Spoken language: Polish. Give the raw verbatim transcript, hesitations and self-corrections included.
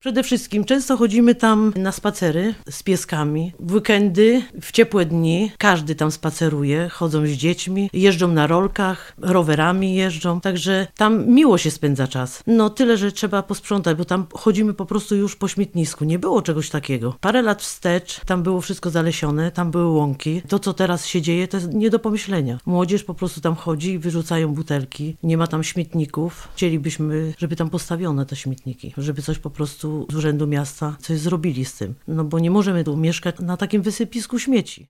Przede wszystkim często chodzimy tam na spacery z pieskami. W weekendy, w ciepłe dni, każdy tam spaceruje, chodzą z dziećmi, jeżdżą na rolkach, rowerami jeżdżą, także tam miło się spędza czas. No tyle, że trzeba posprzątać, bo tam chodzimy po prostu już po śmietnisku. Nie było czegoś takiego. Parę lat wstecz tam było wszystko zalesione, tam były łąki. To, co teraz się dzieje, to jest nie do pomyślenia. Młodzież po prostu tam chodzi i wyrzucają butelki. Nie ma tam śmietników. Chcielibyśmy, żeby tam postawione te śmietniki, żeby coś po prostu z Urzędu Miasta coś zrobili z tym. No bo nie możemy tu mieszkać na takim wysypisku śmieci.